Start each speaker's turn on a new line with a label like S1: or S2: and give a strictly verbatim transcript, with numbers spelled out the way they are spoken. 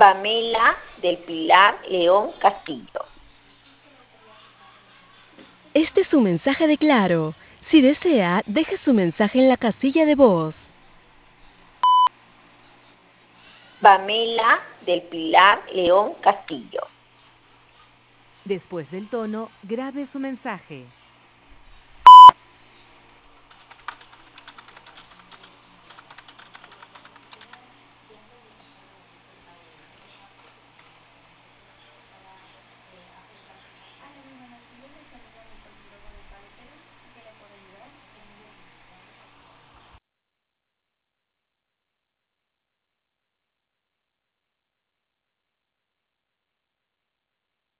S1: Pamela del Pilar León Castillo.
S2: Este es su mensaje de Claro. Si desea, deje su mensaje en la casilla de voz.
S1: Pamela del Pilar León Castillo.
S3: Después del tono, grabe su mensaje.